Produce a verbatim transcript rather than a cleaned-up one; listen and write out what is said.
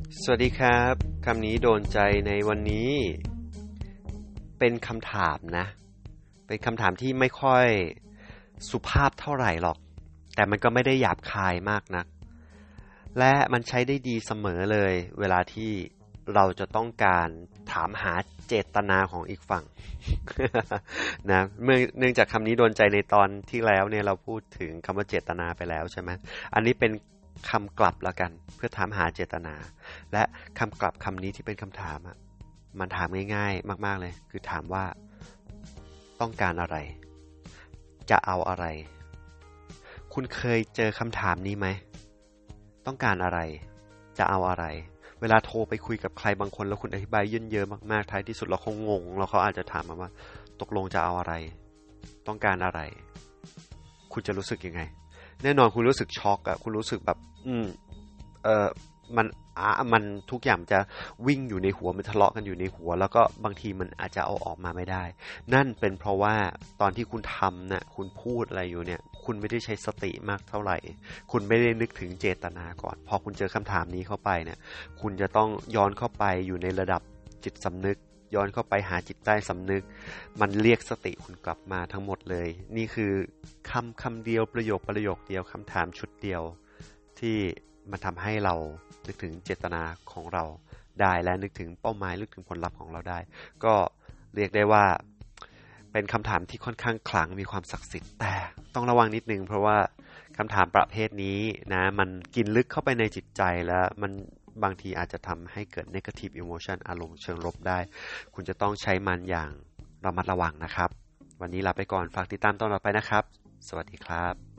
สวัสดีครับคำนี้โดนใจในวันนี้เป็นคำถามนะเป็นคำถามที่ไม่ค่อยสุภาพเท่าไหร่หรอกแต่มันก็ไม่ได้หยาบคายมากนักและมันใช้ได้ดีเสมอเลยเวลาที่เราจะต้องการถามหาเจตนาของอีกฝั่ง นะเมื่อเนื่องจากคำนี้โดนใจในตอนที่แล้วเนี่ยเราพูดถึงคำว่าเจตนาไปแล้วใช่ไหมอันนี้เป็นคำกลับแล้วกันเพื่อถามหาเจตนาและคำกลับคำนี้ที่เป็นคำถามอ่ะมันถามง่ายๆมากๆเลยคือถามว่าต้องการอะไรจะเอาอะไรคุณเคยเจอคำถามนี้ไหมต้องการอะไรจะเอาอะไรเวลาโทรไปคุยกับใครบางคนแล้วคุณอธิบายเยินเยอะมากๆท้ายที่สุดเราคงงงแล้วเขาอาจจะถามมาว่าตกลงจะเอาอะไรต้องการอะไรคุณจะรู้สึกยังไงแน่นอนคุณรู้สึกช็อกอะคุณรู้สึกแบบอืมเออมันอ่ะมันทุกอย่างจะวิ่งอยู่ในหัวมันทะเลาะกันอยู่ในหัวแล้วก็บางทีมันอาจจะเอาออกมาไม่ได้นั่นเป็นเพราะว่าตอนที่คุณทำน่ะคุณพูดอะไรอยู่เนี่ยคุณไม่ได้ใช้สติมากเท่าไหร่คุณไม่ได้นึกถึงเจตนาก่อนพอคุณเจอคำถามนี้เข้าไปเนี่ยคุณจะต้องย้อนเข้าไปอยู่ในระดับจิตสำนึกย้อนเข้าไปหาจิตใต้สำนึกมันเรียกสติคุณกลับมาทั้งหมดเลยนี่คือคำคำเดียวประโยคประโยคเดียวคำถามชุดเดียวที่มันทำให้เรานึกถึงเจตนาของเราได้และนึกถึงเป้าหมายนึกถึงผลลัพธ์ของเราได้ก็เรียกได้ว่าเป็นคำถามที่ค่อนข้างขลังมีความศักดิ์สิทธิ์แต่ต้องระวังนิดนึงเพราะว่าคำถามประเภทนี้นะมันกินลึกเข้าไปในจิตใจแล้วมันบางทีอาจจะทำให้เกิด negative emotion อารมณ์เชิงลบได้คุณจะต้องใช้มันอย่างระมัดระวังนะครับวันนี้ลาไปก่อนฝากติดตามตอนต่อไปนะครับสวัสดีครับ